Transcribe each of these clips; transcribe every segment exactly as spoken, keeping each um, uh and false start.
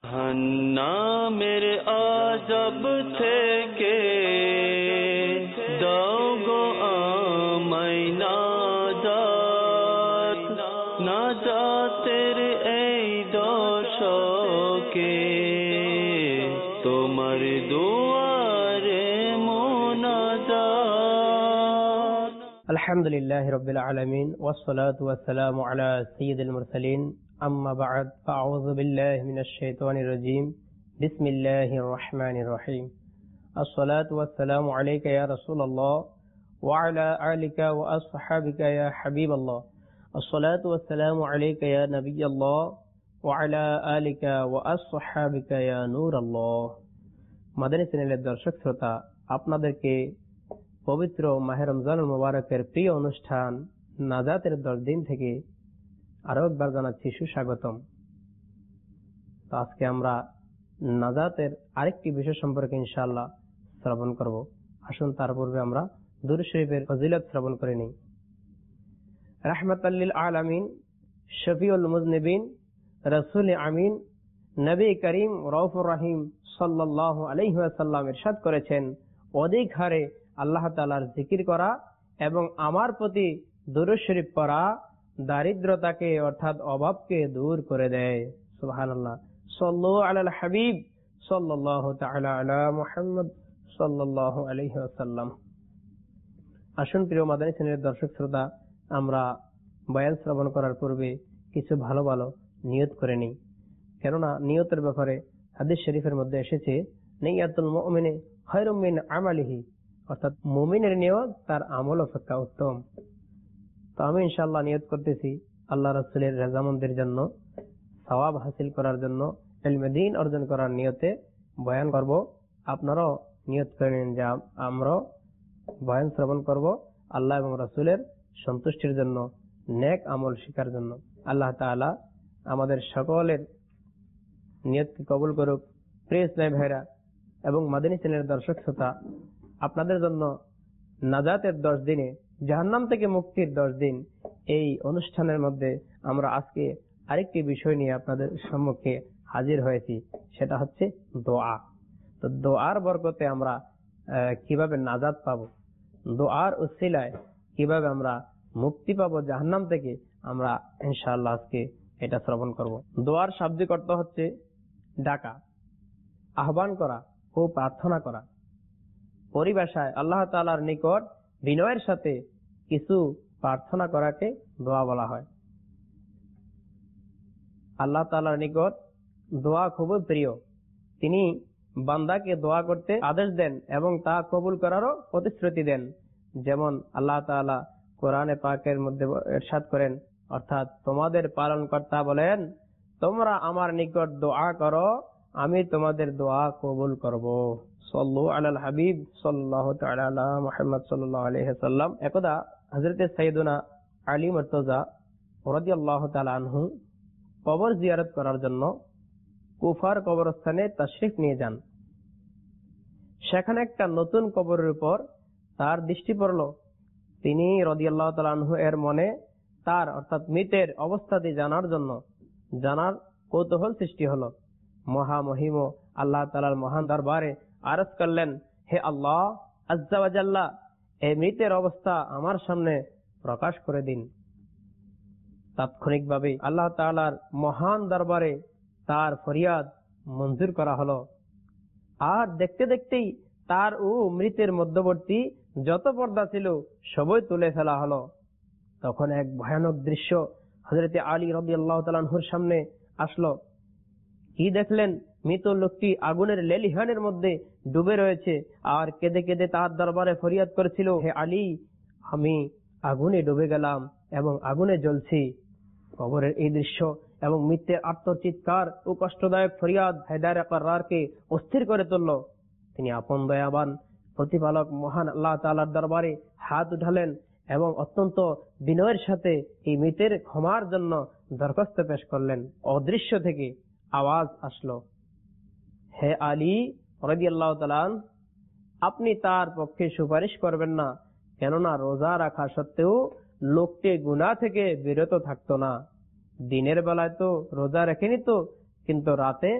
জাহান্নামের আযাব থেকে দাও গো আমায় নাজাত, নাজাতের এই দশকে তোমার দুয়ারে মোনাজাত। আলহামদুলিল্লাহি রাব্বিল আলামিন ওয়াসসালাতু ওয়াসসালামু আলা সাইয়্যিদিল মুরসালিন। আম্মা বা'দ, ফাআউযু বিল্লাহি মিনাশ শাইতানির রাজীম। বিসমিল্লাহির রহমানির রহিম। আসসালাতু ওয়াসসালামু আলাইকা ইয়া রাসূলুল্লাহ ওয়া আলা আলিকা ওয়া আসহাবিকা ইয়া হাবিবাল্লাহ। আসসালাতু ওয়াসসালামু আলাইকা ইয়া নবিয়াল্লাহ ওয়া আলা আলিকা ওয়া আসহাবিকা ইয়া নূরাল্লাহ। মাদানী চ্যানেলের দর্শক শ্রোতা, আপনাদেরকে পবিত্র মাহে রমজানুল মুবারকের প্রিয় অনুষ্ঠান নাজাতের দশ দিন থেকে আরো একবার জানাচ্ছি সুস্বাগতম। তো আজকে আমরা নাজাতের আরেকটি বিষয় সম্পর্কে ইনশাআল্লাহ শ্রবণ করব। আসুন তার পূর্বে আমরা দুরূদ শরীফের ফজিলত শ্রবণ করে নিই। রাহমাতাল লিল আলামিন, শফিউল মুজনিবিন, রাসূল আমিন, নবী করিম রউফুর রহিম সাল্লাল্লাহু আলাইহি ওয়াসাল্লাম ইরশাদ করেছেন, অধিক হারে আল্লাহ তাআলার জিকির করা এবং আমার প্রতি দুরূদ শরীফ পড়া দারিদ্রতাকে অর্থাৎ অভাবকে দূর করে দেয়। সুবহানাল্লাহ। সাল্লু আলাল হাবিব সাল্লাল্লাহু তাআলা আলা মুহাম্মদ সাল্লাল্লাহু আলাইহি ওয়াসাল্লাম। আসুন প্রিয় মাদানী চ্যানেলের দর্শক শ্রোতা, আমরা বয়ান শ্রবণ করার পূর্বে কিছু ভালো ভালো নিয়ত করে নিই। কেননা নিয়তের ব্যাপারে হাদিস শরীফের মধ্যে এসেছে, নিয়াতুল মুমিনি খায়রুম মিন আমালিহি, অর্থাৎ মুমিনের নিয়ত তার আমল অপেক্ষা উত্তম। তো আমি ইনশাআল্লাহ নিয়ত করতেছি আল্লাহ রাসূলের রাজামন্দির জন্য, সওয়াব হাসিল করার জন্য, ইলমে দ্বীন অর্জন করার নিয়তে বয়ান করব। আপনারাও নিয়ত করে নিন যে আমরা বয়ান শ্রবণ করব আল্লাহ এবং রাসূলের সন্তুষ্টির জন্য, নেক আমল শিখার জন্য। আল্লাহ তাআলা আমাদের সকলের নিয়তকে কবুল করুক। প্রিয় ইসলামী ভাইরা এবং মাদানী চ্যানেলের দর্শক শ্রোতা, আপনাদের জন্য নাজাতের দশ দিনে জাহান্নাম থেকে মুক্তির দশ দিন, এই অনুষ্ঠানের মধ্যে আমরা আজকে আরেকটি বিষয় নিয়ে আপনাদের সম্মুখে হাজির হয়েছি, সেটা হচ্ছে দোয়া। তো দোয়ার বরকতে আমরা কিভাবে নাজাত পাবো, দোয়ার উসিলায় কিভাবে আমরা মুক্তি পাবো জাহান্নাম থেকে, আমরা ইনশাআল্লাহ আজকে এটা শ্রবণ করব। দোয়ার শাব্দিক অর্থ হচ্ছে ডাকা, আহ্বান করা ও প্রার্থনা করা। পরিভাষায় আল্লাহ তাআলার নিকট বিনয়ের সাথে কিছু প্রার্থনা করাকে দোয়া বলা হয়। আল্লাহ তাআলার নিকট দোয়া খুবই প্রিয়। তিনি বান্দাকে দোয়া করতে আদেশ দেন এবং তা কবুল করারও প্রতিশ্রুতি দেন। যেমন আল্লাহ তাআলা কোরআনে পাকের মধ্যে ইরশাদ করেন, অর্থাৎ তোমাদের পালনকর্তা বলেন, তোমরা আমার নিকট দোয়া করো, আমি তোমাদের দোয়া কবুল করব। সাল্লু আলাল হাবিব সাল্লাল্লাহু তাআলা আলা মুহাম্মদ সাল্লাল্লাহু আলাইহি ওয়াসাল্লাম। একদা হযরত সাইয়েদুনা আলী মুর্তজা রাদিয়াল্লাহু তাআলা আনহু কবর জিয়ারত করার জন্য কুফার কবরস্থানে তাশরিফ নিয়ে যান। সেখানে একটা নতুন কবরের উপর তার দৃষ্টি পড়ল। তিনি রাদিয়াল্লাহু তাআলা আনহু এর মনে তার অর্থাৎ মৃতের অবস্থাটি জানার জন্য জানার কৌতূহল সৃষ্টি হলো। মহামহিম আল্লাহ তাআলার মহান দরবারে আরজ করলেন, হে আল্লাহ আজ্জা ওয়া জাল্লা, এই মৃতের অবস্থা আমার সামনে প্রকাশ করে দিন। তাৎক্ষণিকভাবে আল্লাহ তাআলার মহান দরবারে তার ফরিয়াদ মঞ্জুর করা হলো। আর দেখতে দেখতেই তার ও মৃতের মধ্যবর্তী যত পর্দা ছিল সবই তুলে ফেলা হলো। তখন এক ভয়ানক দৃশ্য হযরত আলী রাদিয়াল্লাহু তাআলা আনহুর সামনে আসলো। কি দেখলেন? মৃত লোকটি আগুনের লেলিহানের মধ্যে ডুবে রয়েছে আর কেঁদে কেঁদে তার দরবারে ফরিয়াদ করেছিল, হে আলী, আমি আগুনে ডুবে গেলাম এবং আগুনে জ্বলছি। কবরের এই দৃশ্য এবং মৃত্যুর আর্তচিৎকার ও কষ্টদায়ক ফরিয়াদ হায়দার আকরারকে অস্থির করে তুলল। তিনি আপন দয়াবান প্রতিপালক মহান আল্লাহ তাআলার দরবারে হাত উঠালেন এবং অত্যন্ত বিনয়ের সাথে এই মৃতের ক্ষমার জন্য দরখাস্ত পেশ করলেন। অদৃশ্য থেকে আওয়াজ আসলো, হে আলী রাদিয়াল্লাহু তাআলা, আপনি তার পক্ষে সুপারিশ করবেন না, কেননা রোজা রাখা সত্ত্বেও লোকটি গুনাহ থেকে বিরত থাকতো না। দিনের বেলায় তো রোজা রেখেনি তো, কিন্তু রাতে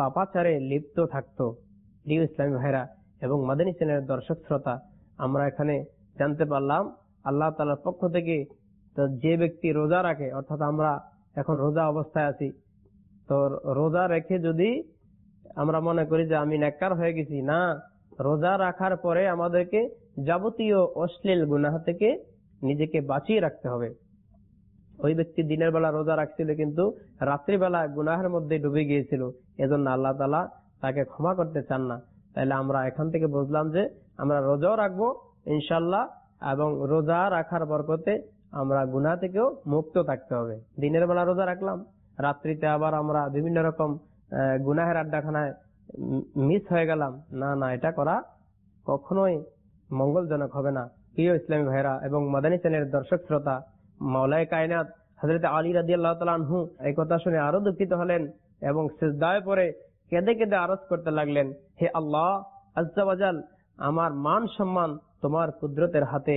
পাপাচারে লিপ্ত থাকতো। প্রিয় ইসলামী ভাইরা এবং মাদানী চ্যানেলের দর্শক শ্রোতা, আমরা এখানে জানতে পারলাম আল্লাহ তাআলার পক্ষ থেকে তো যে ব্যক্তি রোজা রাখে, অর্থাৎ আমরা এখন রোজা অবস্থায় আছি, তো রোজা রেখে যদি আমরা মনে করি যে আমি নেককার হয়ে গেছি, না, রোজা রাখার পরে আমাদেরকে যাবতীয় অশ্লীল গুনাহ থেকে নিজেকে বাঁচিয়ে রাখতে হবে। ওই ব্যক্তি দিনের বেলা রোজা রাখছিল কিন্তু রাত্রিবেলা গুনাহের মধ্যে ডুবে গিয়েছিল, এজন্য আল্লাহ তাআলা তাকে ক্ষমা করতে চান না। তাহলে আমরা এখান থেকে বুঝলাম যে আমরা রোজাও রাখবো ইনশাল্লাহ, এবং রোজা রাখার বরকতে আমরা গুনাহ থেকেও মুক্ত থাকতে হবে। দিনের বেলা রোজা রাখলাম, রাত্রিতে আবার আমরা বিভিন্ন রকম গুনাহের আড্ডাখানায় মিস হয়ে গেলাম, না না, এটা করা কখনোই মঙ্গলজনক হবে না। প্রিয় ইসলামী ভাইরা এবং মাদানী চ্যানেলের দর্শক শ্রোতা, মাওলায়ে কায়নাত হযরত আলী রাদিয়াল্লাহু তাআলা আনহু এই কথা শুনে আরো দুঃখিত হলেন এবং সিজদায় পড়ে কেঁদে কেঁদে আরজ করতে লাগলেন, হে আল্লাহ আজ্জা ওয়া জাল, আমার মান সম্মান তোমার কুদরতের হাতে।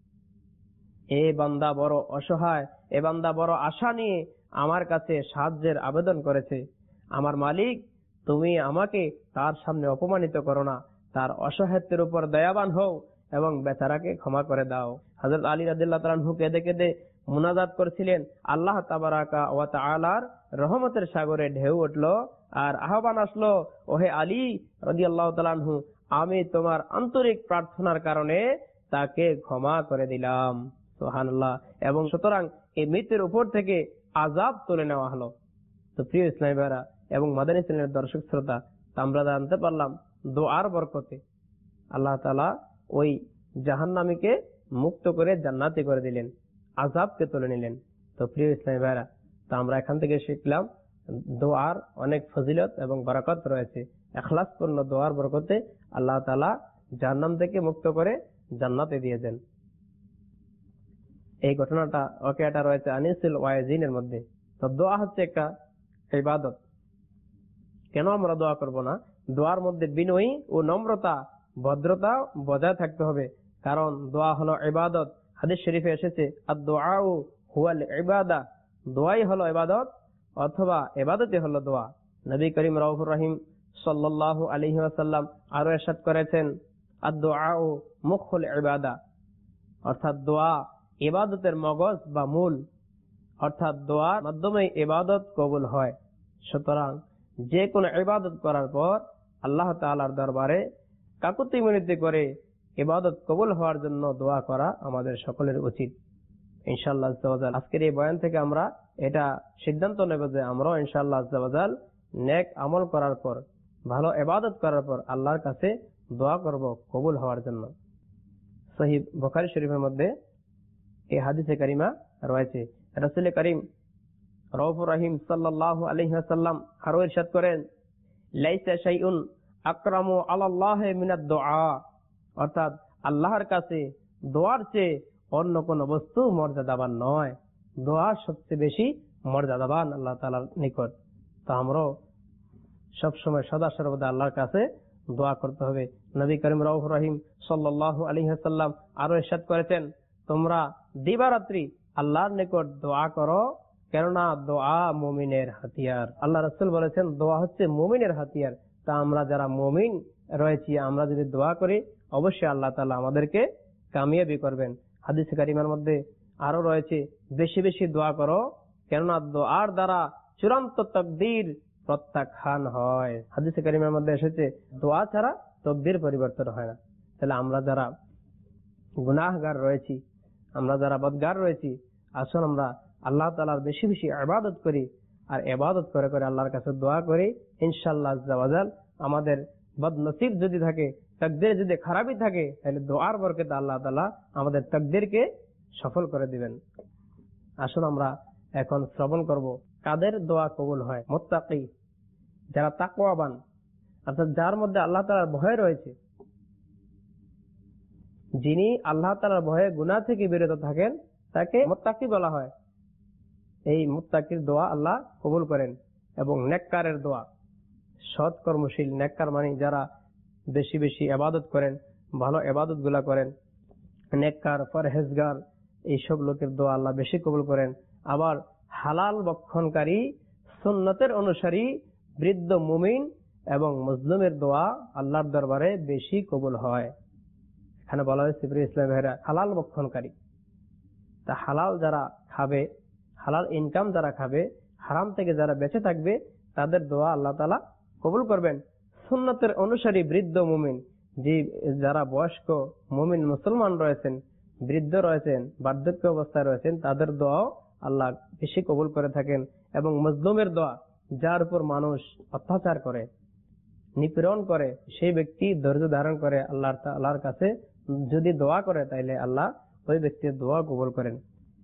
এ বান্দা বড় অসহায়, এ বান্দা বড় আশা নিয়ে আমার কাছে সাহায্যের আবেদন করেছে। আমার মালিক, তুমি আমাকে তার সামনে অপমানিত করো না, তার অসহায়ত্বের উপর দয়াবান হও এবং বেচারাকে ক্ষমা করে দাও। হযরত আলী রাদিয়াল্লাহু তাআলা আনহু কেঁদে কেঁদে মুনাজাত করছিলেন। আল্লাহ তাবারাকা ওয়া তাআলার রহমতের সাগরে ঢেউ উঠলো আর আহ্বান আসলো, ওহে আলী রাদিয়াল্লাহু তাআলা আনহু, আমি তোমার আন্তরিক প্রার্থনার কারণে তাকে ক্ষমা করে দিলাম। সুবহানাল্লাহ। এবং সুতরাং এই মৃত্যুর উপর থেকে আযাব তুলে নেওয়া হলো। তো প্রিয় ইসলামী ভাইরা এবং মাদানী চ্যানেলের দর্শক শ্রোতা, আমরা জানতে পারলাম দোয়ার বরকতে আল্লাহ তাআলা ওই জাহান্নামীকে মুক্ত করে জান্নাতি করে দিলেন, আযাবকে তুলে নিলেন। তো প্রিয় ইসলামী ভাইরা, তো আমরা এখান থেকে শিখলাম দোয়ার অনেক ফজিলত এবং বরকত রয়েছে। ইখলাসপূর্ণ দোয়ার বরকতে আল্লাহ তাআলা জাহান্নাম থেকে মুক্ত করে জান্নাতে দিয়ে দেন। এই ঘটনাটা ওয়াকিয়াটা রয়েছে আনিসুল ওয়াইজিনের মধ্যে। তো দোয়া হচ্ছে একটা ইবাদত। কেন আমরা দোয়া করব না? দোয়ার মধ্যে বিনয়ী ও নম্রতা, ভদ্রতা বজায় থাকতে হবে, কারণ দোয়া হলো ইবাদত। হাদিস শরীফে এসেছে, আদ-দুআউ হুয়াল ইবাদা, দোয়াই হলো ইবাদত অথবা ইবাদতই হলো দোয়া। নবী করিম রাউফুর রহিম সাল্লাল্লাহু আলাইহি ওয়াসাল্লাম আরো ইরশাদ করেছেন, আদ-দুআউ মুখুল ইবাদা, অর্থাৎ দোয়া ইবাদতের মগজ বা মূল, অর্থাৎ দোয়ার মাধ্যমে ইবাদত কবুল হয়। সুতরাং যে কোনো ইবাদত করার পর আল্লাহ তাআলার দরবারে কাকুতি মিনতি করে ইবাদত কবুল হওয়ার জন্য দোয়া করা আমাদের সকলের উচিত। ইনশাআল্লাহ আজ্জা ওয়া জাল আজকের এই বয়ান থেকে আমরা এটা সিদ্ধান্ত নেব যে আমরাও ইনশাআল্লাহ আজ্জা ওয়া জাল নেক আমল করার পর, ভালো ইবাদত করার পর আল্লাহর কাছে দোয়া করব কবুল হওয়ার জন্য। সহিহ বুখারী শরীফের মধ্যে এই হাদিসে কারিমা রয়েছে। রাসূল করিম রাউফুর রহিম সাল্লাল্লাহু আলাইহি ওয়াসাল্লাম আরো ইরশাদ করেন, লাইসা শাইউন আকরামু আলাল্লাহি মিনাদ দুআ, অর্থাৎ আল্লাহর কাছে দোয়ার চেয়ে অন্য কোন বস্তু মর্যাদাবান নয়। দোয়া সবচেয়ে বেশি মর্যাদাবান আল্লাহ তাআলার নিকট। তো আমরাও সবসময় সদা সর্বদা আল্লাহর কাছে দোয়া করতে হবে। নবী করিম রাউফুর রহিম সাল্লাল্লাহু আলাইহি ওয়াসাল্লাম আরো ইরশাদ করেছেন, তোমরা দিবারাত্রি আল্লাহর নিকট দোয়া করো, কেননা দোয়া মুমিনের হাতিয়ার। আল্লাহ রাসূল বলেছেন দোয়া হচ্ছে মুমিনের হাতিয়ার। তা আমরা যারা মুমিন রয়েছি, আমরা যদি দোয়া করি অবশ্যই আল্লাহ তাআলা আমাদেরকে কামিয়াবি করবেন। হাদিস কারিমার মধ্যে আরো রয়েছে, বেশি বেশি দোয়া করো, কেননা দোয়ার দ্বারা চূড়ান্ত তাকদীর প্রত্যাখ্যান হয়। হাদিস কারিমার মধ্যে এসেছে, দোয়া ছাড়া তাকদীর পরিবর্তন হয় না। তাহলে আমরা যারা গুনাহগার রয়েছি, আমরা যারা বদগার রয়েছি, আসুন আমরা আল্লাহ তাআলার বেশি বেশি ইবাদত করি, আর ইবাদত করে করে আল্লাহর কাছে দোয়া করি। ইনশাআল্লাহ আজ্জা ওয়া জাল আমাদের বদনসিব যদি থাকে, তাকদীর যদি খারাপই থাকে, তাহলে দোয়ার বরকতে আল্লাহ তাআলা আমাদের তাকদীরকে সফল করে দিবেন। আসুন আমরা এখন শ্রবণ করব কাদের দোয়া কবুল হয়। মুত্তাকি, যারা তাকওয়াবান, অর্থাৎ যার মধ্যে আল্লাহ তাআলার ভয় রয়েছে, যিনি আল্লাহ তাআলার ভয়ে গুনাহ থেকে বিরত থাকেন, তাকে মুত্তাকি বলা হয়। এই মুত্তাকির দোয়া আল্লাহ কবুল করেন। এবং নেককারের দোয়া, সৎ কর্মশীল নেককার মানে যারা বেশি বেশি ইবাদত করেন, ভালো ইবাদত গুলা করেন, নেককার পরহেজগার, এইসব লোকের দোয়া আল্লাহ বেশি কবুল করেন। আবার হালাল বক্ষণকারী, সুন্নতের অনুসারী, বৃদ্ধ মুমিন এবং মুসলিমের দোয়া আল্লাহর দরবারে বেশি কবুল হয়। এখানে বলা হয়েছে প্রিয় ইসলাম ভাইরা, হালাল ভক্ষণকারী, তা হালাল যারা খাবে, হালাল ইনকাম যারা খাবে, হারাম থেকে যারা বেঁচে থাকবে, তাদের দোয়া আল্লাহ তাআলা কবুল করবেন। সুন্নতের অনুসারী বৃদ্ধ মুমিন, যে যারা বয়স্ক মুমিন মুসলমান রয়েছেন, বৃদ্ধ রয়েছেন, বার্ধক্য অবস্থায় রয়েছেন, তাদের দোয়াও আল্লাহ বেশি কবুল করে থাকেন। এবং মজলুমের দোয়া, যার উপর মানুষ অত্যাচার করে, নিপীড়ন করে, সেই ব্যক্তি ধৈর্য ধারণ করে আল্লাহ আল্লাহর কাছে যদি দোয়া করে, তাইলে আল্লাহ ওই ব্যক্তির দোয়া কবুল করেন।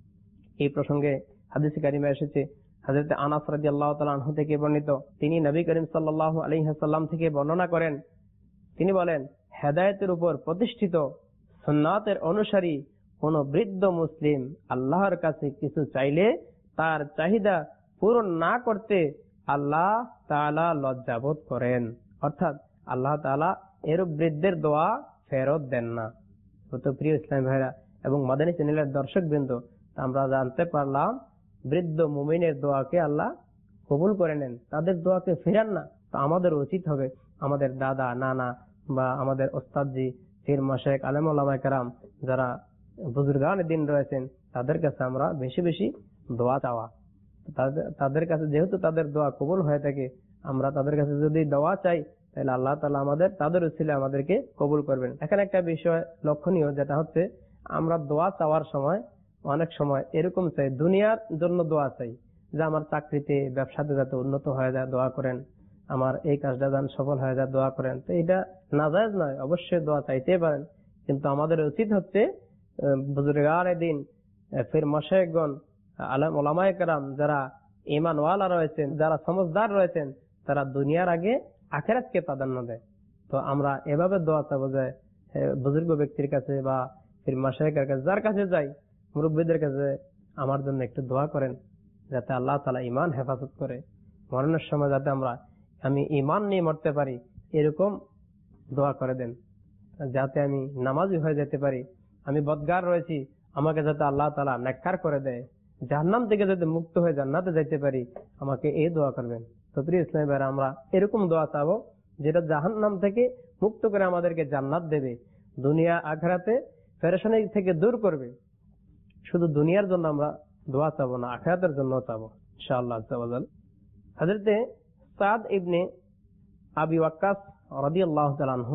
এই প্রসঙ্গে হাদিসে কারিমা এসেছে, হযরত আনাস রাদিয়াল্লাহু তাআলা আনহু থেকে বর্ণিত, তিনি নবী করিম সাল্লাল্লাহু আলাইহি ওয়াসাল্লাম থেকে বর্ণনা করেন, তিনি বলেন, হেদায়েতের উপর প্রতিষ্ঠিত সুন্নাতের অনুসারী কোন বৃদ্ধ মুসলিম আল্লাহর কাছে কিছু চাইলে তার চাহিদা পূরণ না করতে আল্লাহ তাআলা লজ্জাবোধ করেন। অর্থাৎ আল্লাহ তাআলা এরূপ বৃদ্ধের দোয়া ফেরত দেন না। তো প্রিয় ইসলাম ভাইরা এবং মাদানী চ্যানেলের দর্শক বৃন্দ, আমরা জানতে পারলাম বৃদ্ধ মুমিনের দোয়াকে আল্লাহ কবুল করে নেন, তাদের দোয়াকে ফেরান না। তো আমাদের উচিত হবে আমাদের দাদা, নানা বা আমাদের ওস্তাদজি, পীর মাশায়েখ, আলেম ওলামায়ে কেরাম, যারা বুজুর্গানে দিন রয়েছেন, তাদের কাছে আমরা বেশি বেশি দোয়া চাওয়া। তাদের কাছে যেহেতু তাদের দোয়া কবুল হয়ে থাকে, আমরা তাদের কাছে যদি দোয়া চাই, তাহলে আল্লাহ তাআলা আমাদের তাদের উসিলায় আমাদেরকে কবুল করবেন। এখানে একটা বিষয় লক্ষণীয়, যেটা হচ্ছে আমরা দোয়া চাওয়ার সময় অনেক সময় এরকম চাই, দুনিয়ার জন্য দোয়া চাই, যে আমার চাকরিতে, ব্যবসাতে যাতে উন্নত হয়ে যায়, দোয়া করেন, আমার এই কাজটা যেন সফল হয়ে যায়, দোয়া করেন। তো এটা নাজায়েজ নয়, অবশ্যই দোয়া চাইতে পারেন, কিন্তু আমাদের উচিত হচ্ছে বুজুর্গানে দিন, ফির মাশায়েখগণ, আলেম ওলামায়ে কেরাম, যারা ঈমানওয়ালা রয়েছেন, যারা সমঝদার রয়েছেন, তারা দুনিয়ার আগে আখিরাতকে প্রাধান্য দেয়। তো আমরা এভাবে দোয়া চাবো যে বুজুর্গ ব্যক্তির কাছে বা ফির মাশায়েখের কাছে, যার কাছে যাই, মুরব্বীদের কাছে, আমার জন্য একটু দোয়া করেন, যাতে আল্লাহ তাআলা ঈমান হেফাজত করে, মরণের সময় যাতে আমরা আমি ঈমান নিয়ে মরতে পারি, এরকম দোয়া করে দেন, যাতে আমি নামাজি হয়ে যেতে পারি। আমি বদগার রয়েছি, আমাকে যাতে আল্লাহ তাআলা নেককার করে দেয়, জাহান্নাম থেকে যাতে মুক্ত হয়ে জান্নাতে যেতে পারি, আমাকে এই দোয়া করবেন। তো প্রিয় ইসলামী ভাইরা, আমরা এরকম দোয়া চাবো যেটা জাহান্নাম থেকে মুক্ত করে আমাদেরকে জান্নাত দেবে, দুনিয়া আখিরাতে পেরেশানি থেকে দূর করবে। শুধু দুনিয়ার জন্য আমরা দোয়া চাবো না, আখিরাতের জন্য চাবো ইনশাআল্লাহ আজ্জা ওয়া জাল। হযরত সাদ ইবনে আবি ওয়াক্কাস রাদিয়াল্লাহু তাআলা আনহু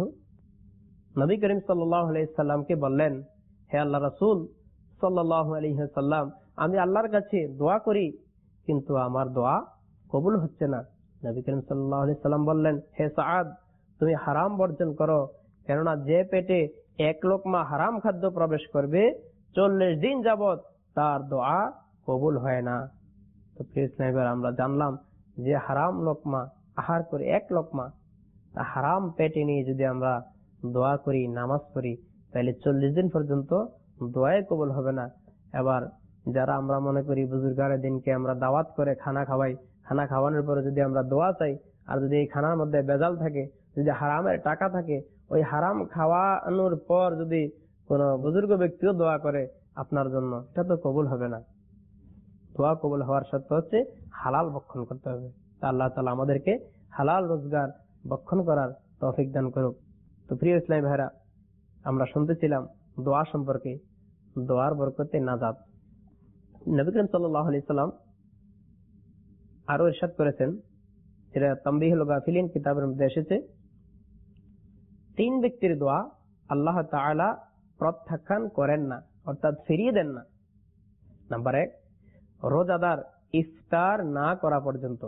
নবী করিম সাল্লাল্লাহু আলাইহি সাল্লামকে বললেন, হে আল্লাহর রাসূল সাল্লাল্লাহু আলাইহি ওয়াসাল্লাম, আমি আল্লাহর কাছে দোয়া করি, কিন্তু আমার দোয়া কবুল হচ্ছে না। নবী করিম সাল্লাল্লাহু আলাইহি সাল্লাম বললেন, হে সাদ, তুমি হারাম বর্জন করো, কেননা যে পেটে এক লোকমা হারাম খাদ্য প্রবেশ করবে, চল্লিশ দিন যাবত তার দোয়া কবুল হয় না। তো প্রিয় ইসলামী ভাইরা, আমরা জানলাম যে হারাম লোকমা আহার করে, এক লোকমা হারাম পেটে নিয়ে যদি আমরা দোয়া করি, নামাজ পড়ি, তাহলে চল্লিশ দিন পর্যন্ত দোয়াই কবুল হবে না। এবার যারা আমরা মনে করি বুজুর্গানের দিনকে আমরা দাওয়াত করে খানা খাওয়াই, খানা খাওয়ানোর পরে যদি আমরা দোয়া চাই, আর যদি এই খানার মধ্যে বেজাল থাকে, যদি হারামের টাকা থাকে, ওই হারাম খাওয়ানোর পর যদি কোন বুজুর্গ ব্যক্তিও দোয়া করে আপনার জন্য, এটা তো কবুল হবে না। দোয়া কবুল হওয়ার শর্ত হচ্ছে হালাল ভক্ষণ করতে হবে। আল্লাহ তাআলা আমাদেরকে হালাল রোজগার ভক্ষণ করার তৌফিক দান করুক। তো প্রিয় ইসলামী ভাইরা, আমরা শুনতেছিলাম দোয়া সম্পর্কে, দোয়ার বরকতে নাজাত। নবী করিম সাল্লাল্লাহু আলাইহি সাল্লাম আরো ইরশাদ করেছেন, যেটা তামবিহুল গাফিলিন কিতাবের মধ্যে এসেছে, তিন ব্যক্তির দোয়া আল্লাহ তাআলা প্রত্যাখ্যান করেন না, অর্থাৎ ফিরিয়ে দেন না। নাম্বার এক, রোজাদার ইফতার না করা পর্যন্ত,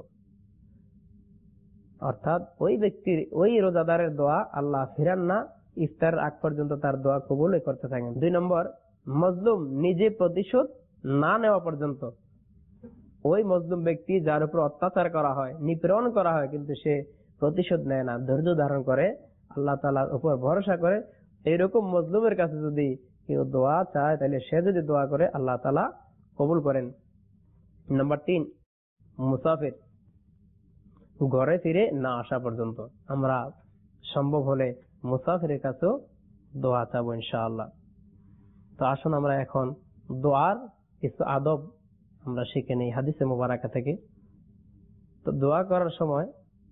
অর্থাৎ ওই ব্যক্তির, ওই রোজাদারের দোয়া আল্লাহ ফিরান না, ইফতার আগ পর্যন্ত তার দোয়া কবুল করতে থাকেন। দুই নম্বর, মজলুম নিজে প্রতিশোধ না নেওয়া পর্যন্ত, ওই মজলুম ব্যক্তি যার উপর অত্যাচার করা হয়, নিপীড়ন করা হয়, কিন্তু সে প্রতিশোধ নেয় না, ধৈর্য ধারণ করে, আল্লাহ তাআলার উপর ভরসা করে, এইরকম মজলুমের কাছে যদি কেউ দোয়া চায়, তাহলে সে যদি দোয়া করে আল্লাহ তাআলা কবুল করেন। নাম্বার তিন, মুসাফির ঘরে ফিরে না আসা পর্যন্ত, আমরা সম্ভব হলে মুসাফিরের কাছেও দোয়া চাবো ইনশাআল্লাহ। তো আসুন আমরা এখন দোয়ার কিছু আদব আমরা শিখে নেই হাদিসে মুবারাকা থেকে। তো দোয়া করার সময়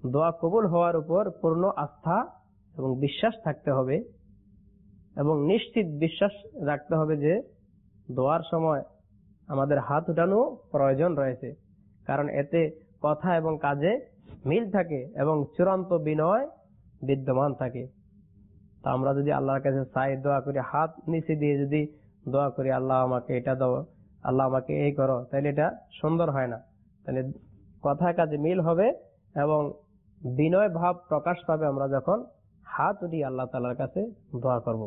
দোয়া কবুল হওয়ার উপর পূর্ণ আস্থা এবং বিশ্বাস থাকতে হবে এবং নিশ্চিত বিশ্বাস রাখতে হবে যে দোয়ার সময় আমাদের হাত উঠানো প্রয়োজন রয়েছে, কারণ এতে কথা এবং কাজে মিল থাকে এবং চূড়ান্ত বিনয় বিদ্যমান থাকে। তা আমরা যদি আল্লাহর কাছে চাই, দোয়া করি, হাত নিচে দিয়ে যদি দোয়া করি আল্লাহ আমাকে এটা দাও, আল্লাহ আমাকে এই করো, তাহলে এটা সুন্দর হয় না। তাহলে কথা কাজে মিল হবে এবং বিনয় ভাব প্রকাশ পাবে আমরা যখন হাত উঠি আল্লাহ তাআলার কাছে দোয়া করব।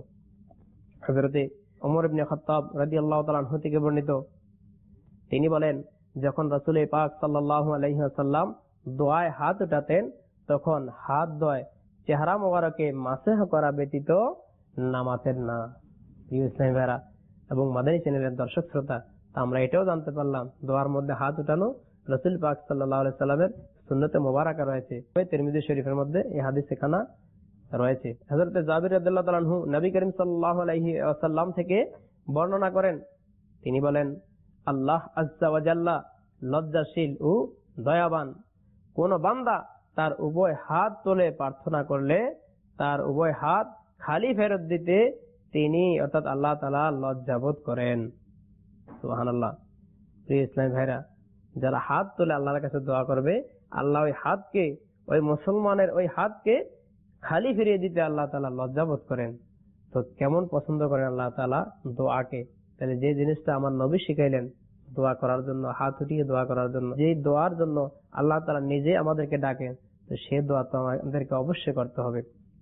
হযরতে ওমর ইবনে খাত্তাব রাদিয়াল্লাহু তাআলা আনহু থেকে বর্ণিত, তিনি বলেন, যখন রাসূল পাক সাল্লাল্লাহু আলাইহি ওয়াসাল্লাম দোয়ায় হাত উঠাতেন তখন হাত দয় চেহারা মোবারকে মাসহ করা ব্যতীত নামাতেন না। প্রিয় ইসলামী ভাইরা এবং মাদানী চ্যানেলের দর্শক শ্রোতা, আমরা এটাও জানতে পারলাম দোয়ার মধ্যে হাত উঠানো রাসূল পাক সাল্লাল্লাহু আলাইহি সাল্লামের সুন্নতে মুবারাকা রয়েছে। তিরমিজি শরীফের মধ্যে এই হাদিস এখানে রয়েছে। হযরত জাবির রাদিয়াল্লাহু তাআলা আনহু নবী করিম সাল্লাল্লাহু আলাইহি ওয়াসাল্লাম থেকে বর্ণনা করেন, তিনি বলেন, আল্লাহ আজ্জা ওয়া জাল্লা লজ্জাশীল ও দয়াবান। কোন বান্দা তার উভয় হাত তুলে প্রার্থনা করলে তার উভয় হাত খালি ফেরত দিতে তিনি অর্থাৎ আল্লাহ তাআলা লজ্জাবোধ করেন। সুবহানাল্লাহ। প্রিয় ইসলামী ভাইরা, যারা হাত তুলে আল্লাহর কাছে দোয়া করবে, আল্লাহ ওই হাতকে, ওই মুসলমানের ওই হাতকে খালি ফিরিয়ে দিতে আল্লাহ তাআলা লজ্জাবোধ করেন। তো কেমন পছন্দ করেন আল্লাহ তাআলা দোয়াকে। তাহলে যে জিনিসটা আমার নবী শিখাইলেন দোয়া করার জন্য, হাত উঠিয়ে দোয়া করার জন্য, যে দোয়ার জন্য আল্লাহ তাআলা নিজে আমাদেরকে ডাকেন, তো সে দোয়া তো আমাদেরকে অবশ্যই করতে হবে।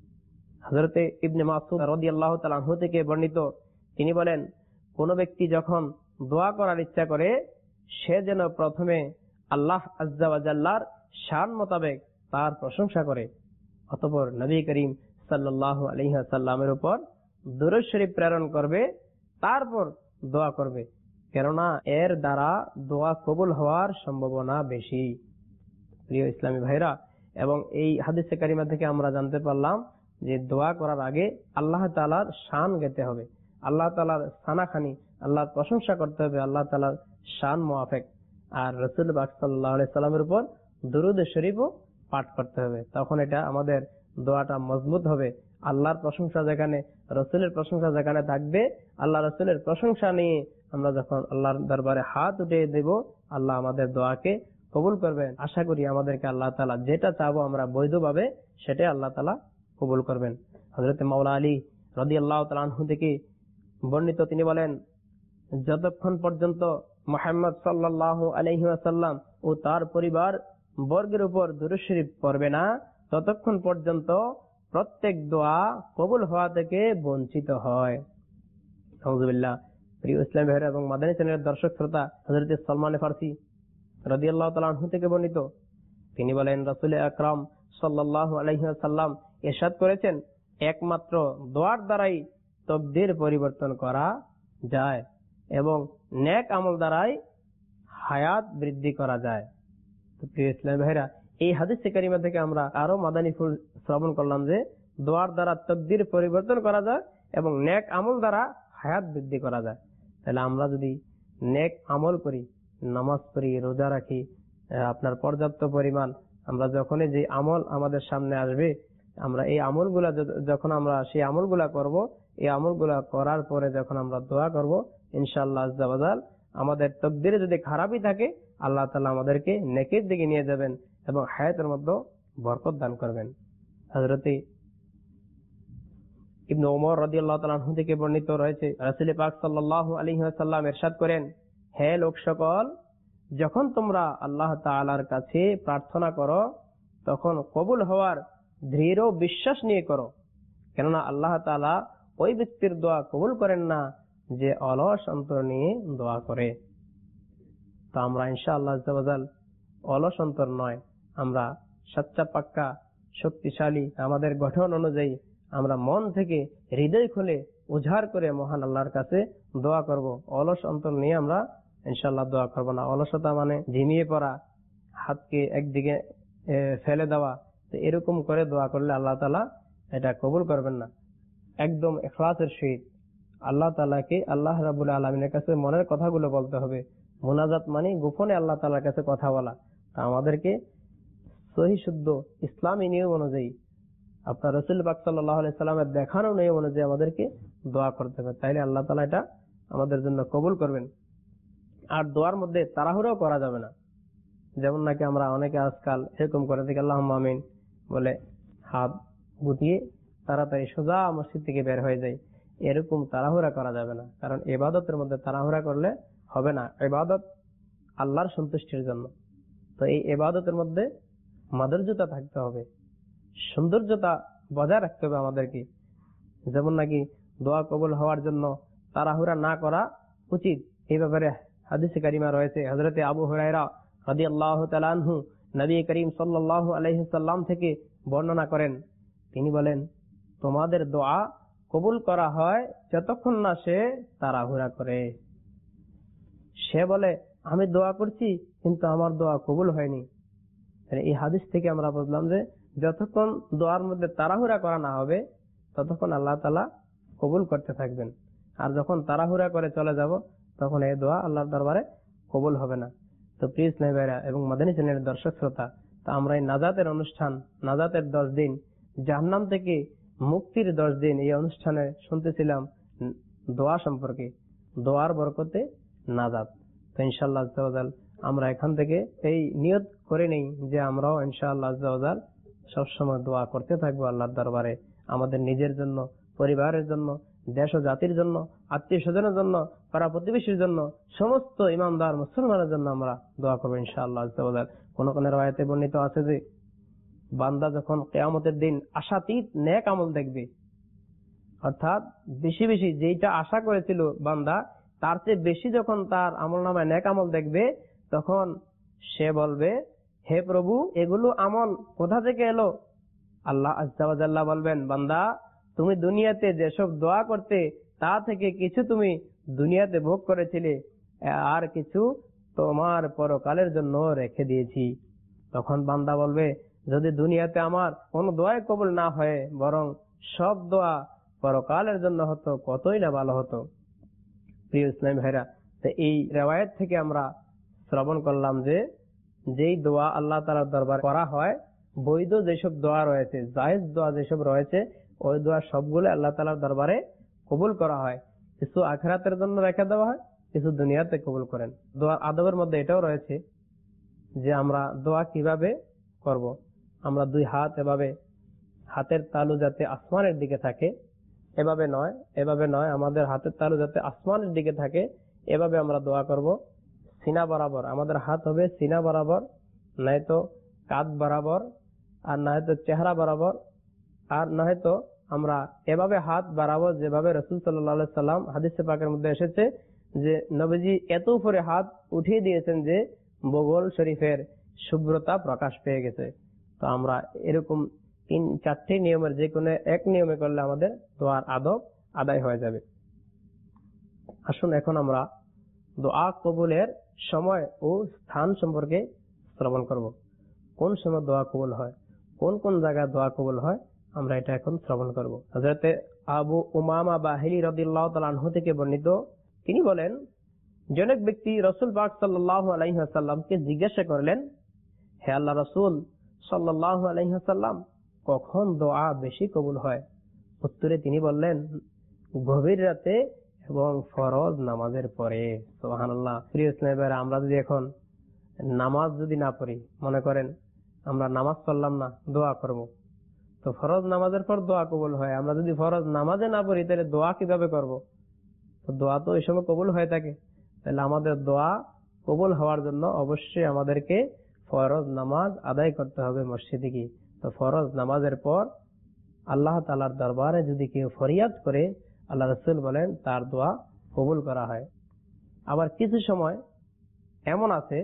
হযরতে ইবনে মাসউদ রাদিয়াল্লাহু তাআলা আনহু থেকে বর্ণিত, তিনি বলেন, কোন ব্যক্তি যখন দোয়া করার ইচ্ছা করে সে যেন প্রথমে আল্লাহ আজ্জা ওয়া জাল্লার শান মোতাবেক তার প্রশংসা করে, অতঃপর নবী করিম সাল্লাল্লাহু আলাইহি ওয়াসাল্লামের উপর দুরূদ শরীফ প্রেরণ করবে, তারপর দোয়া করবে, কেননা এর দ্বারা দোয়া কবুল হওয়ার সম্ভাবনা বেশি। প্রিয় ইসলামী ভাইরা, এবং এই হাদিসে কারিমা থেকে আমরা জানতে পারলাম যে দোয়া করার আগে আল্লাহ তাআলার শান গাইতে হবে, আল্লাহ তাআলার সানাখানি, আল্লাহর প্রশংসা করতে হবে আল্লাহ তাআলার শান মোয়াফেক, আর রাসূল পাক সাল্লাল্লাহু আলাইহি সাল্লামের উপর দুরূদ শরীফও পাঠ করতে হবে। তখন এটা আমাদের দোয়াটা মজবুত হবে। আল্লাহর প্রশংসা যেখানে, রাসূলের প্রশংসা যেখানে থাকবে, আল্লাহ রাসূলের প্রশংসা নিয়ে আমরা যখন আল্লাহর দরবারে হাত উঠিয়ে দেব, আল্লাহ আমাদের দোয়াকে কবুল করবেন। আশা করি আমাদেরকে আল্লাহ তাআলা যেটা চাবো আমরা বৈধভাবে সেটাই আল্লাহ তাআলা কবুল করবেন। হযরত মাওলা আলী রাদিয়াল্লাহু তাআলা আনহু থেকে বর্ণিত, তিনি বলেন, যতক্ষণ পর্যন্ত মুহাম্মদ সাল্লাল্লাহু আলাইহি ওয়াসাল্লাম ও তার পরিবার বর্গের উপর দুরূদ শরীফ পড়বে না, ততক্ষণ পর্যন্ত প্রত্যেক দোয়া কবুল হওয়া থেকে বঞ্চিত হয়। আউযুবিল্লাহ। প্রিয় ইসলামী ভাইরা এবং মাদানী চ্যানেলের দর্শক শ্রোতা, হযরত সালমান ফারসি রাদিয়াল্লাহু তাআলা আনহু থেকে বর্ণিত, তিনি বলেন, রাসূল আকরাম সাল্লাল্লাহু আলাইহি ওয়াসাল্লাম ইরশাদ করেছেন, একমাত্র দোয়ার দ্বারাই তকদীর পরিবর্তন করা যায় এবং নেক আমল দ্বারাই হায়াত বৃদ্ধি করা যায়। তো প্রিয় ইসলামী ভাইরা, এই হাদিসে কারিমা থেকে আমরা আরো মাদানী ফুল শ্রবণ করলাম যে দোয়ার দ্বারা তকদীর পরিবর্তন করা যায় এবং নেক আমল দ্বারা হায়াত বৃদ্ধি করা যায়। তাহলে আমরা যদি নেক আমল করি, নামাজ পড়ি, রোজা রাখি, আপনার পর্যাপ্ত পরিমাণ, আমরা যখনই যে আমল আমাদের সামনে আসবে, আমরা এই আমলগুলা যখন আমরা সেই আমলগুলা করব, এই আমলগুলা করার পরে যখন আমরা দোয়া করব, ইনশাআল্লাহ আজ্জা ওয়া জাল আমাদের তকদীরে যদি খারাপই থাকে, আল্লাহ তাআলা আমাদেরকে নেকের দিকে নিয়ে যাবেন এবং হায়াতের মধ্যে বরকত দান করবেন। হযরত ইবনে ওমর রাদিয়াল্লাহু তাআলা আনহু থেকে বর্ণিত রয়েছে, রাসূল পাক সাল্লাল্লাহু আলাইহি ওয়াসাল্লাম ইরশাদ করেন, হে লোক সকল, যখন তোমরা আল্লাহ তাআলার কাছে প্রার্থনা করো তখন কবুল হওয়ার দৃঢ় বিশ্বাস নিয়ে করো, কেননা আল্লাহ তাআলা ওই ব্যক্তির দোয়া কবুল করেন না যে অলস অন্তর নিয়ে দোয়া করে। তো আমরা ইনশাআল্লাহ আজ্জা ওয়া জাল অলস অন্তর নয়, আমরা সচ্চা পাক্কা শক্তিশালী, আমাদের গঠন অনুযায়ী আমরা মন থেকে হৃদয় খুলে উজাড় করে মহান আল্লাহর কাছে দোয়া করব। অলস অন্তর নিয়ে আমরা ইনশাআল্লাহ দোয়া করব না। অলসতা মানে ঝিমিয়ে পড়া, হাতকে একদিকে ফেলে দেওয়া, তো এরকম করে দোয়া করলে আল্লাহ তাআলা এটা কবুল করবেন না। একদম ইখলাসের সহিত আল্লাহ তাআলাকে, আল্লাহ রাব্বুল আলামিনের কাছে মনের কথাগুলো বলতে হবে। মুনাজাত মানে গোপনে আল্লাহ তাআলার কাছে কথা বলা। তা আমাদেরকে সহি শুদ্ধ ইসলামী নিয়ম অনুযায়ী, আপনার রাসূল পাক সাল্লাল্লাহু আলাইহি সাল্লামের দেখানো নিয়ম অনুযায়ী আমাদেরকে দোয়া করতে হবে, তাইলে আল্লাহ তাআলা এটা আমাদের জন্য কবুল করবেন। আর দোয়ার মধ্যে তাড়াহুড়ো করা যাবে না। যেমন নাকি আমরা অনেকে আজকাল এরকম করে থাকি, আল্লাহুম্মা আমিন বলে হাত গুটিয়ে তাড়াতাড়ি সোজা মসজিদ থেকে বের হয়ে যায়। এরকম তাড়াহুড়া করা যাবে না, কারণ ইবাদতের মধ্যে তাড়াহুড়া করলে হবে না। ইবাদত আল্লাহর সন্তুষ্টির জন্য, তো এই ইবাদতের মধ্যে মাধুর্যতা থাকতে হবে, সৌন্দর্যতা বজায় রাখতে হবে আমাদেরকে। যেমন নাকি দোয়া কবুল হওয়ার জন্য তাড়াহুড়া না করা উচিত, এই ব্যাপারে হাদিসে কারিমা রয়েছে। হযরতে আবু হুরায়রা রাদিয়াল্লাহু তাআলা আনহু নবী করিম সাল্লাল্লাহু আলাইহি সাল্লাম থেকে বর্ণনা করেন, তিনি বলেন, তোমাদের দোয়া কবুল করা হয় যতক্ষণ না সে তাড়াহুড়া করে। সে বলে আমি দোয়া করছি কিন্তু আমার দোয়া কবুল হয়নি। এই হাদিস থেকে আমরা বুঝলাম যে যতক্ষণ দোয়ার মধ্যে তাড়াহুড়া করা না হবে ততক্ষণ আল্লাহ তাআলা কবুল করতে থাকবেন। আর যখন তাড়াহুড়া করে চলে যাব তখন এই দোয়া আল্লাহর দরবারে কবুল হবে না। তো প্রিয় ইসলামী ভাইরা এবং মাদানী চ্যানেলের দর্শক শ্রোতা, তা আমরা এই নাজাতের অনুষ্ঠান, নাজাতের দশ দিন, জাহান্নাম থেকে মুক্তির দশ দিন, এই অনুষ্ঠানে শুনতেছিলাম দোয়া সম্পর্কে, দোয়ার বরকতে নাজাত। তো ইনশাআল্লাহ আজ্জা ওয়া জাল আমরা এখান থেকে এই নিয়ত করে নেই যে আমরাও ইনশাআল্লাহ আজ্জা ওয়া জাল সবসময় দোয়া করতে থাকবো আল্লাহর দরবারে, আমাদের নিজের জন্য, পরিবারের জন্য, দেশ ও জাতির জন্য, আত্মীয় স্বজনের জন্য, পাড়া প্রতিবেশীর জন্য, সমস্ত ইমানদার মুসলমানের জন্য আমরা দোয়া করবো ইনশাআল্লাহ আজ্জা ওয়া জাল। কোন কোন রায়াতে বর্ণিত আছে যে বান্দা যখন কিয়ামতের দিন আশাতীত নেক আমল দেখবে, অর্থাৎ বেশি বেশি যেটা আশা করেছিল বান্দা তার চেয়ে বেশি যখন তার আমলনামায় নেক আমল দেখবে, তখন সে বলবে, হে প্রভু, এগুলো আমল কোথা থেকে এলো? আল্লাহ আজ্জা ওয়া জাল্লা বলবেন, বান্দা তুমি দুনিয়াতে যেসব দোয়া করতে তা থেকে কিছু তুমি দুনিয়াতে ভোগ করেছিলে, আর কিছু তোমার পরকালের জন্য রেখে দিয়েছি। তখন বান্দা বলবে, যদি দুনিয়াতে আমার কোন দোয়াই কবুল না হয়, বরং সব দোয়া পরকালের জন্য হতো, কতই না ভালো হতো। প্রিয় ইসলামী ভাইরা, তো এই রিওয়ায়াত থেকে আমরা শ্রবণ করলাম যে যেই দোয়া আল্লাহ তাআলার দরবার করা হয়, বৈধ যেসব দোয়া রয়েছে, জায়েজ দোয়া যেসব রয়েছে, ওই দোয়া সবগুলো আল্লাহ তাআলার দরবারে কবুল করা হয়। কিছু আখিরাতের জন্য রেখে দেওয়া হয়, কিছু দুনিয়াতে কবুল করেন। দোয়ার আদবের মধ্যে এটাও রয়েছে যে আমরা দোয়া কিভাবে করব। আমরা দুই হাত এভাবে, হাতের তালু যাতে আসমানের দিকে থাকে, এভাবে নয়, এভাবে নয়, আমাদের হাতের তালু যাতে আসমানের দিকে থাকে, এভাবে আমরা দোয়া করব। সিনা বরাবর আমাদের হাত হবে, সিনা বরাবর, নয়তো কাঁধ বরাবর, আর নয়তো চেহারা বরাবর, আর নয়তো আমরা এভাবে হাত বাড়াবো যেভাবে রাসূল সাল্লাল্লাহু আলাইহি সাল্লাম হাদিসে পাকের মধ্যে এসেছে যে নবীজি এত উপরে হাত উঠিয়ে দিয়েছেন যে বগল শরীফের শুভ্রতা প্রকাশ পেয়ে গেছে। তো আমরা এরকম তিন চারটি নিয়মের যে কোনো এক নিয়মে করলে আমাদের দোয়ার আদব আদায় হয়ে যাবে। আসুন এখন আমরা দোয়া কবুলের সময় ও স্থান সম্পর্কে শ্রবণ করব। কোন সময় দোয়া কবুল হয়, কোন কোন জায়গায় দোয়া কবুল হয়, আমরা এটা এখন শ্রবণ করব। হযরতে আবু উমামা বাহিলী রাদিয়াল্লাহু তাআলা আনহু থেকে বর্ণিত, তিনি বলেন, জনক ব্যক্তি রাসূল পাক সাল্লাল্লাহু আলাইহি ওয়াসাল্লামকে জিজ্ঞাসা করলেন, হে আল্লাহ রাসূল সাল্লাল্লাহু আলাইহি ওয়াসাল্লাম, কখন দোয়া বেশি কবুল হয়? উত্তরে তিনি বললেন, গভীর রাতে এবং ফরজ নামাজের পরে। সুবহানাল্লাহ। প্রিয় ইসলামী ভাইরা, আমরা যদি এখন নামাজ যদি না পড়ি, মনে করেন আমরা নামাজ পড়লাম না, দোয়া করব, তো ফরজ নামাজের পর দোয়া কবুল হয়। আমরা যদি ফরজ নামাজে না পড়ি তাহলে দোয়া কিভাবে করব? তো দোয়া তো এই সময় কবুল হয়ে থাকে। তাহলে আমাদের দোয়া কবুল হওয়ার জন্য অবশ্যই আমাদেরকে ফরজ নামাজ আদায় করতে হবে মসজিদে গিয়ে। তো ফরজ নামাজের পর আল্লাহ তাআলার দরবারে যদি কেউ ফরিয়াদ করে, আল্লাহ রাসূল বলেন তার দোয়া কবুল করা হয়। আবার কিছু সময় এমন আছে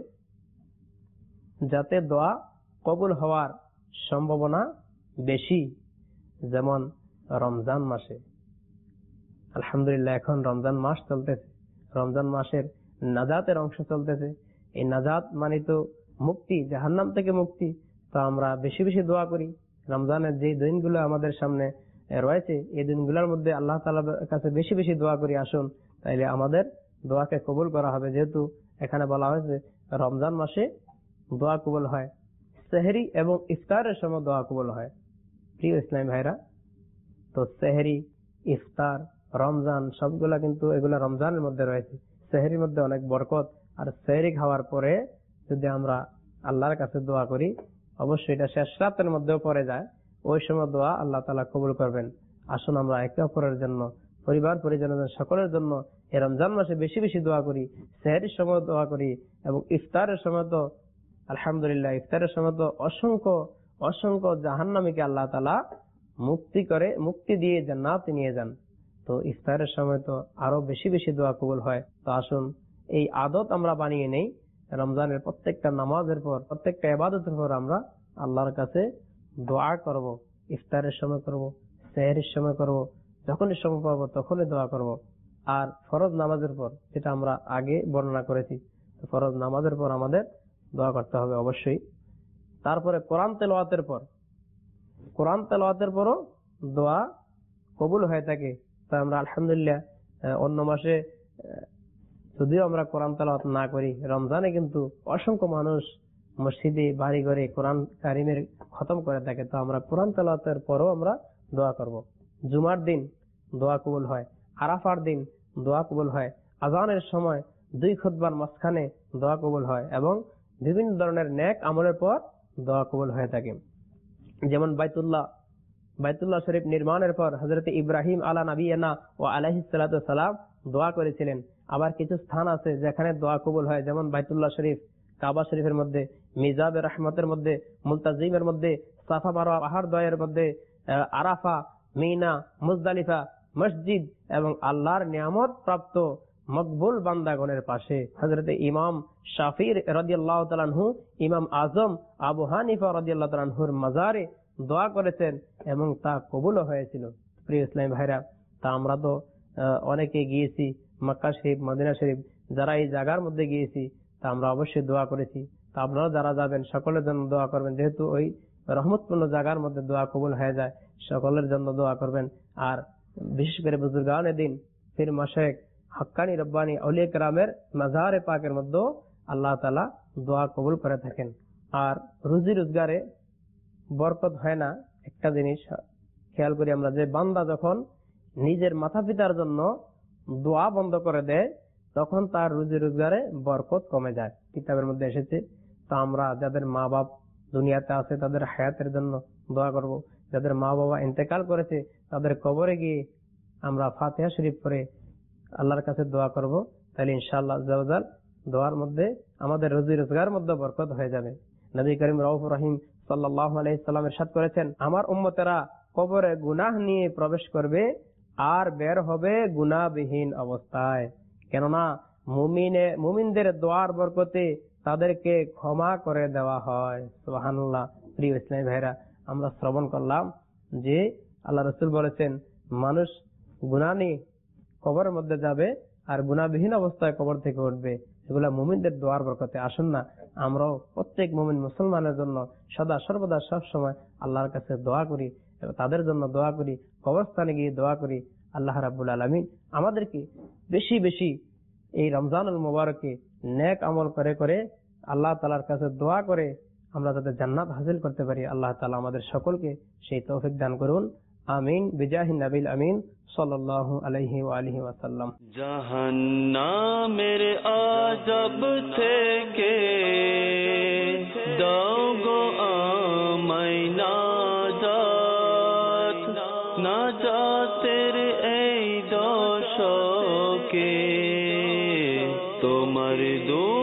যাতে দোয়া কবুল হওয়ার সম্ভাবনা বেশি, যেমন রমজান মাসে। আলহামদুলিল্লাহ, এখন রমজান মাস চলতেছে, রমজান মাসের নাজাতের অংশ চলতেছে। এই নাজাত মানে তো মুক্তি, জাহান্নাম থেকে মুক্তি। তো আমরা বেশি বেশি দোয়া করি। রমজানের যে দিনগুলো আমাদের সামনে রয়েছে, এই দিনগুলোর মধ্যে আল্লাহ তাআলার কাছে বেশি বেশি দোয়া করি। আসুন, তাইলে আমাদের দোয়াকে কবুল করা হবে। যেহেতু এখানে বলা হয়েছে রমজান মাসে দোয়া কবুল হয়। সেহরি এবং ইফতারের সময় দোয়া কবুল হয়। প্রিয় ইসলাম ভাইরা, তো সেহরি, ইফতার, রমজান সবগুলা কিন্তু এগুলা রমজানের মধ্যে রয়েছে। সেহরির মধ্যে অনেক বরকত, আর সেহরি খাওয়ার পরে যদি আমরা আল্লাহর কাছে দোয়া করি, অবশ্যই এটা শেষ রাতের মধ্যেও পড়ে যায়, ওই সময় দোয়া আল্লাহ তাআলা কবুল করবেন। আসুন আমরা একে অপরের জন্য, পরিবার পরিজনদের সকলের জন্য এই রমজান মাসে বেশি বেশি দোয়া করি, সেহরির সময় দোয়া করি, এবং ইফতারের সময় তো আলহামদুলিল্লাহ, ইফতারের সময় তো অসংখ্য অসংখ্য জাহান্নামীকে আল্লাহ তাআলা মুক্তি করে, মুক্তি দিয়ে জান্নাতে নিয়ে যান। তো ইফতারের সময় তো আরো বেশি বেশি দোয়া কবুল হয়। তো আসুন এই আদত আমরা বানিয়ে নেই, রমজানের প্রত্যেকটা নামাজের পর, প্রত্যেকটা ইবাদতের পর আমরা আল্লাহর কাছে দোয়া করব। ইফতারের সময় করব, সেহরির সময় করব, যখনই সময় পাবো তখনই দোয়া করব। আর ফরজ নামাজের পর, যেটা আমরা আগে বর্ণনা করেছি, ফরজ নামাজের পর আমাদের দোয়া করতে হবে অবশ্যই। তারপরে কোরআন তেলাওয়াতের পর, কোরআন তেলাওয়াতের পরও দোয়া কবুল হয়ে থাকে। তা আমরা আলহামদুলিল্লাহ অন্য মাসে যদিও আমরা কোরআন তেলাওয়াত না করি, রমজানে কিন্তু অসংখ্য মানুষ মসজিদে বাড়ি ঘরে কোরআন কারিমের খতম করে থাকে। তো আমরা কোরআন তেলাওয়াতের পরও আমরা দোয়া করব। জুমার দিন দোয়া কবুল হয়, আরাফার দিন দোয়া কবুল হয়, আযানের সময় দুই খুতবার মাঝখানে দোয়া কবুল হয়, এবং বিভিন্ন ধরনের নেক আমলের পর দোয়া কবুল হয়ে থাকে। যেমন বাইতুল্লাহ বাইতুল্লাহ শরীফ নির্মাণের পর হযরত ইব্রাহিম আলা নবিয়িনা ও আলাইহিস সালাতু ওয়াস সালাম দোয়া করেছিলেন। আবার কিছু স্থান আছে যেখানে দোয়া কবুল হয়, যেমন বাইতুল্লাহ শরীফ, কাবা শরীফের মধ্যে, মিজাবে রহমতের মধ্যে, মুলতাজিমের মধ্যে, সাফা মারওয়া পাহাড় দয়ের মধ্যে, আরাফা, মিনা, মুজদালিফা, মসজিদ এবং আল্লাহর নিয়ামত প্রাপ্ত মকবুল বান্দাগণের পাশে। হযরত ইমাম শাফিঈ রাদিয়াল্লাহু তাআলা আনহু, ইমাম আজম আবু হানিফা রাদিয়াল্লাহু তাআলা আনহুর মাজারে দোয়া করেছেন এবং তা কবুলও হয়েছিল। প্রিয় ইসলামী ভাইরা, তা আমরা তো অনেকে গিয়েছি মক্কা শরীফ, মদিনা শরীফ, যারা এই জায়গার মধ্যে গিয়েছি তা আমরা অবশ্যই দোয়া করেছি। তা আপনারা যারা যাবেন সকলের জন্য দোয়া করবেন, যেহেতু ওই রহমতপূর্ণ জায়গার মধ্যে দোয়া কবুল হয়ে যায়, সকলের জন্য দোয়া করবেন। আর বিশেষ করে বুজুর্গানে দিন, ফির মাশায়েখ, হক্কানি রব্বানি আউলিয়া কেরামের মাজারে পাকের মধ্যে আল্লাহ তাআলা দোয়া কবুল করে থাকেন। আর রুজি রোজগারে বরকত হয় না, একটা জিনিস খেয়াল করি আমরা, যে বান্দা যখন নিজের মাতা পিতার জন্য দোয়া বন্ধ করে দেয় তখন তার রুজি রোজগারে বরকত কমে যায়। কিতাবের মধ্যে এসেছে। তা আমরা যাদের মা বাপ দুনিয়াতে আছে তাদের হায়াতের জন্য দোয়া করব, যাদের মা বাবা ইন্তেকাল করেছে তাদের কবরে গিয়ে আমরা ফাতিহা শরীফ পড়ে আল্লাহর কাছে দোয়া করব, তাহলে ইনশাআল্লাহ আযza দোয়ার মধ্যে আমাদের রুজি রোজগার মধ্যে বরকত হয়ে যাবে। নবী করিম রাউফুর রহিম সাল্লাল্লাহু আলাইহি সাল্লাম ইরশাদ করেছেন, আমার উম্মতেরা কবরে গুনাহ নিয়ে প্রবেশ করবে আর বের হবে গুনাহবিহীন অবস্থায়, কেননা মুমিনে মুমিনদের দোয়ার বরকতে তাদেরকে ক্ষমা করে দেওয়া হয়। সুবহানাল্লাহ। প্রিয় ইসলামী ভাইরা, আমরা শ্রবণ করলাম যে আল্লাহ রাসূল বলেছেন মানুষ গুনাহ নিয়ে কবরের মধ্যে যাবে আর গুনাহবিহীন অবস্থায় কবর থেকে উঠবে, এগুলা মুমিনদের দোয়ার বরকতে। আসুন না আমরাও প্রত্যেক মুমিন মুসলমানের জন্য সদা সর্বদা সব সময় আল্লাহর কাছে দোয়া করি, তাদের জন্য দোয়া করি, কবরস্থানে গিয়ে দোয়া করি। আল্লাহ রাব্বুল আলামিন আমাদেরকে বেশি বেশি এই রমজানুল মুবারকে নেক আমল করে করে আল্লাহ তাআলার কাছে দোয়া করে আমরা যাতে জান্নাত হাসিল করতে পারি, আল্লাহ তাআলা আমাদের সকলকে সেই তৌফিক দান করুন। আমিন। বিজাহি নবিল আমিন সাল্লাল্লাহু আলাইহি ওয়া আলিহি ওয়াসাল্লাম। জাহান্নামের আযাব থেকে দাও গো আমায় নাজাত, নাজাতের এই দশকে তোমার দো